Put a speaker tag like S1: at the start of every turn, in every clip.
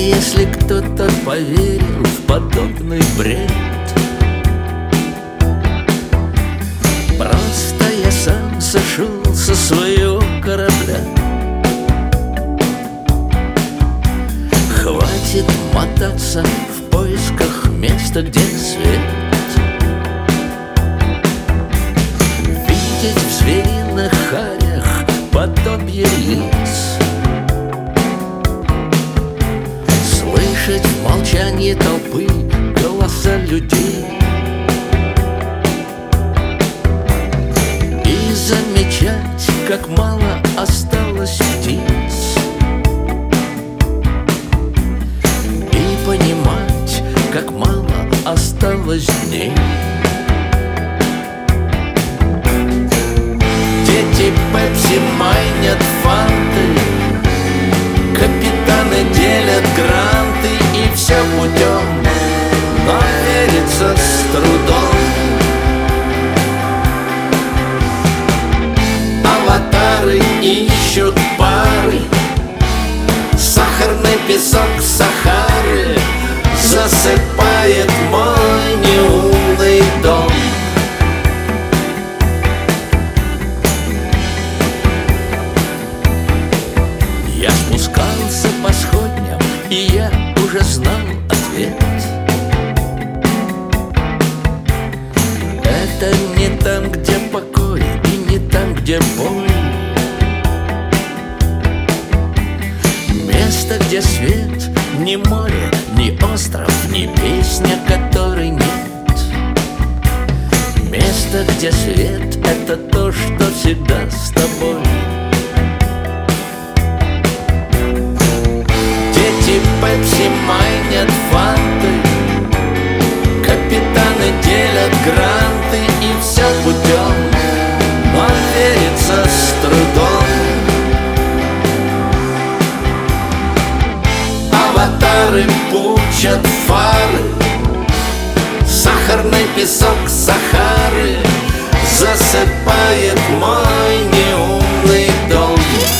S1: если кто-то поверил в подобный бред, просто я сам сошел со своего корабля. Хватит мотаться в поисках места, где свет, видеть в звериных харях подобие лиц, слышать в молчании толпы голоса людей и замечать, как мало осталось птиц, и понимать, как мало осталось дней. Дети Пепси майнят фанты, капитаны делят гранты, и все путем, но верится с трудом. Аватары ищут пары, сахарный песок Сахары засыпает мой неумный дом. Я спускался по сходням, и я уже знал ответ. Это не там, где покой, и не там, где боль. Место, где свет, ни море, ни остров, ни песня, которой нет. Место, где свет, это то, что всегда с тобой. Дети Пепси майнят фанты, капитаны делят гранты, и все путем, но верится с трудом. Аватары пучат фары, сахарный песок Сахары засыпает мой неумный дом.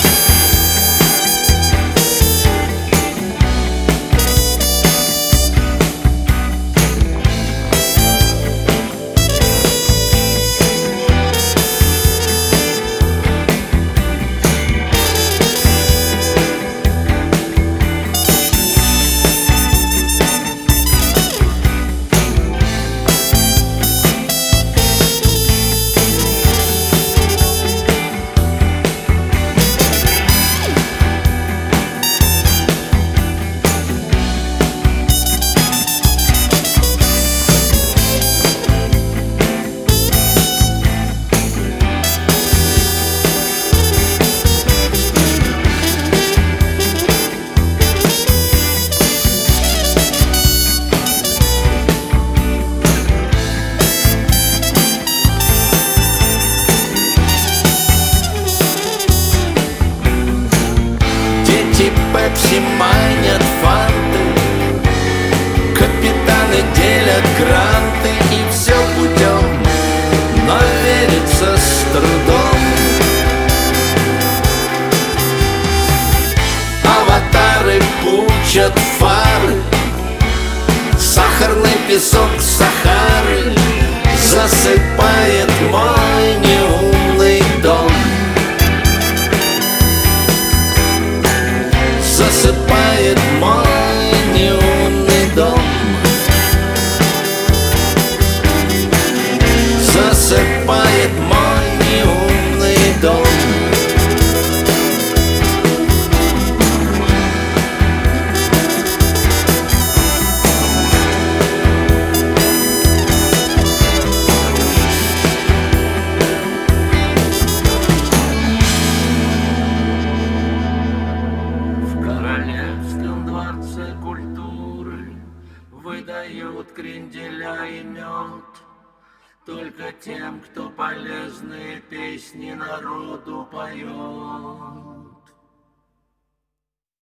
S1: Пепси майнят фанты, капитаны делят гранты, и все путем, но верится с трудом. Аватары пучат фары, сахарный песок Сахары засыпает мой неумный дом. Засыпает мой неумный дом. Засыпает мой неумный дом. Выдают кренделя и мед только тем, кто полезные песни народу поет.